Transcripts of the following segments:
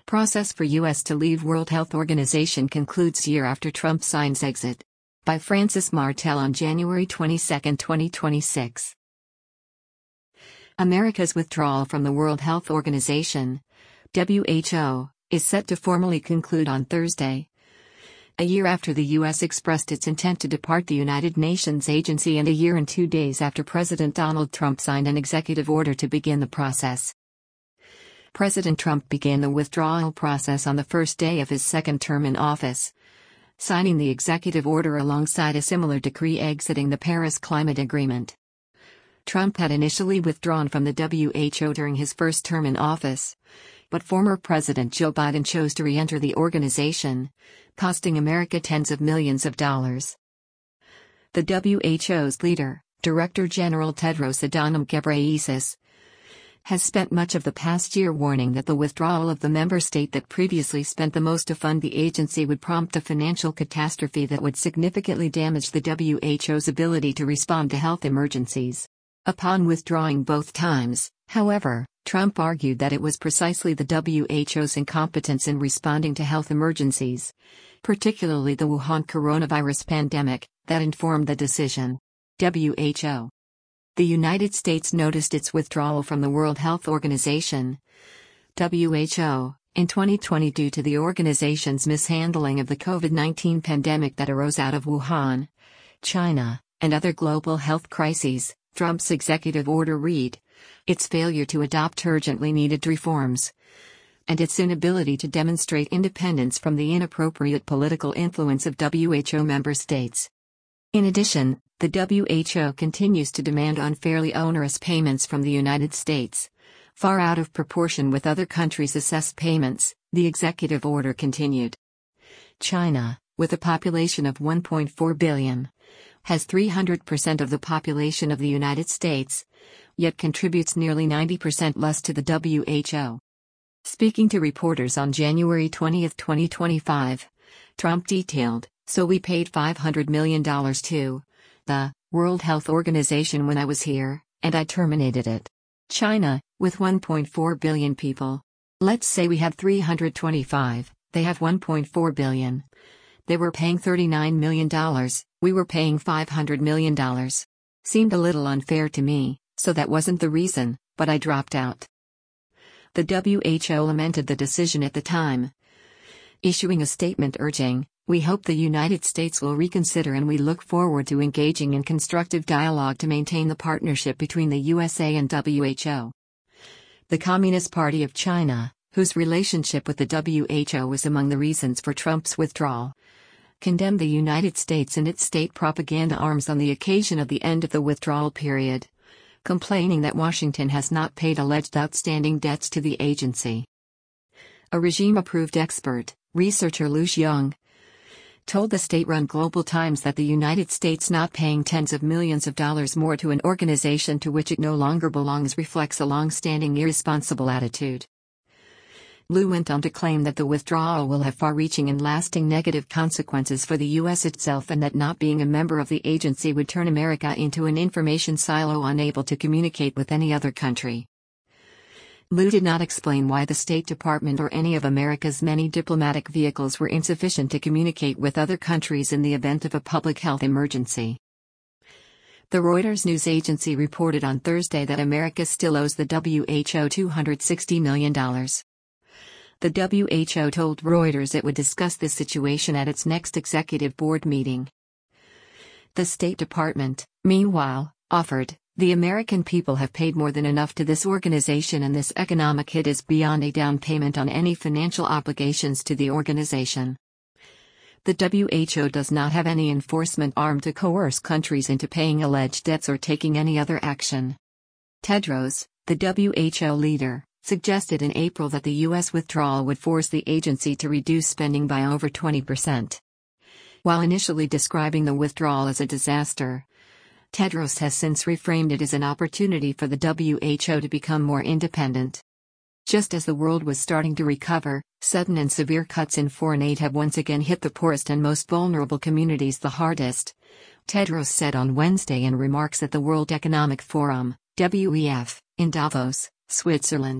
Process for U.S. to leave World Health Organization concludes year after Trump signs exit. By Francis Martel on January 22, 2026. America's withdrawal from the World Health Organization, WHO, is set to formally conclude on Thursday. A year after the U.S. expressed its intent to depart the United Nations agency and a year and 2 days after President Donald Trump signed an executive order to begin the process. President Trump began the withdrawal process on the first day of his second term in office, signing the executive order alongside a similar decree exiting the Paris Climate Agreement. Trump had initially withdrawn from the WHO during his first term in office, but former President Joe Biden chose to re-enter the organization, costing America tens of millions of dollars. The WHO's leader, Director General Tedros Adhanom Ghebreyesus, has spent much of the past year warning that the withdrawal of the member state that previously spent the most to fund the agency would prompt a financial catastrophe that would significantly damage the WHO's ability to respond to health emergencies. Upon withdrawing both times, however, Trump argued that it was precisely the WHO's incompetence in responding to health emergencies, particularly the Wuhan coronavirus pandemic, that informed the decision. WHO. The United States noticed its withdrawal from the World Health Organization, WHO, in 2020 due to the organization's mishandling of the COVID-19 pandemic that arose out of Wuhan, China, and other global health crises. Trump's executive order read, its failure to adopt urgently needed reforms, and its inability to demonstrate independence from the inappropriate political influence of WHO member states. In addition, the WHO continues to demand unfairly onerous payments from the United States, far out of proportion with other countries' assessed payments, the executive order continued. China, with a population of 1.4 billion, has 300% of the population of the United States, yet contributes nearly 90% less to the WHO. Speaking to reporters on January 20, 2025, Trump detailed, "So we paid $500 million to the World Health Organization when I was here, and I terminated it. China, with 1.4 billion people. Let's say we have 325, they have 1.4 billion. They were paying $39 million, we were paying $500 million. Seemed a little unfair to me, so that wasn't the reason, but I dropped out." The WHO lamented the decision at the time, issuing a statement urging, "We hope the United States will reconsider and we look forward to engaging in constructive dialogue to maintain the partnership between the USA and WHO." The Communist Party of China, whose relationship with the WHO was among the reasons for Trump's withdrawal, condemned the United States and its state propaganda arms on the occasion of the end of the withdrawal period, complaining that Washington has not paid alleged outstanding debts to the agency. A regime-approved expert, researcher Liu Xiong, told the state-run Global Times that the United States not paying tens of millions of dollars more to an organization to which it no longer belongs reflects a long-standing irresponsible attitude. Liu went on to claim that the withdrawal will have far-reaching and lasting negative consequences for the U.S. itself and that not being a member of the agency would turn America into an information silo unable to communicate with any other country. Liu did not explain why the State Department or any of America's many diplomatic vehicles were insufficient to communicate with other countries in the event of a public health emergency. The Reuters news agency reported on Thursday that America still owes the WHO $260 million. The WHO told Reuters it would discuss this situation at its next executive board meeting. The State Department, meanwhile, offered, "The American people have paid more than enough to this organization and this economic hit is beyond a down payment on any financial obligations to the organization." The WHO does not have any enforcement arm to coerce countries into paying alleged debts or taking any other action. Tedros, the WHO leader, suggested in April that the U.S. withdrawal would force the agency to reduce spending by over 20%. While initially describing the withdrawal as a disaster, Tedros has since reframed it as an opportunity for the WHO to become more independent. Just as the world was starting to recover, sudden and severe cuts in foreign aid have once again hit the poorest and most vulnerable communities the hardest, Tedros said on Wednesday in remarks at the World Economic Forum, WEF, in Davos, Switzerland.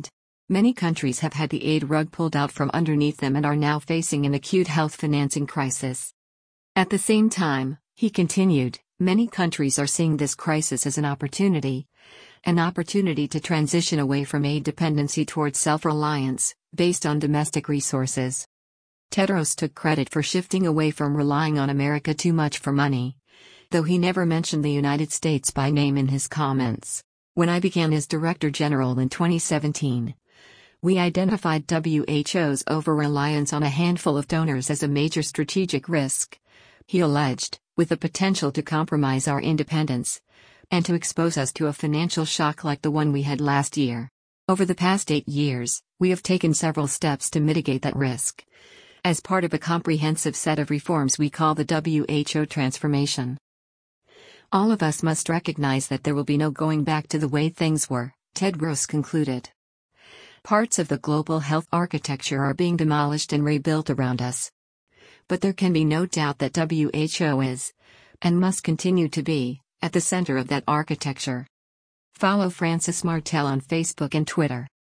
Many countries have had the aid rug pulled out from underneath them and are now facing an acute health financing crisis. At the same time, he continued, many countries are seeing this crisis as an opportunity to transition away from aid dependency towards self-reliance, based on domestic resources. Tedros took credit for shifting away from relying on America too much for money, though he never mentioned the United States by name in his comments. When I began as Director General in 2017, we identified WHO's over-reliance on a handful of donors as a major strategic risk, he alleged, with the potential to compromise our independence and to expose us to a financial shock like the one we had last year. Over the past 8 years, we have taken several steps to mitigate that risk, as part of a comprehensive set of reforms we call the WHO transformation. All of us must recognize that there will be no going back to the way things were, Tedros concluded. Parts of the global health architecture are being demolished and rebuilt around us. But there can be no doubt that WHO is, and must continue to be, at the center of that architecture. Follow Francis Martel on Facebook and Twitter.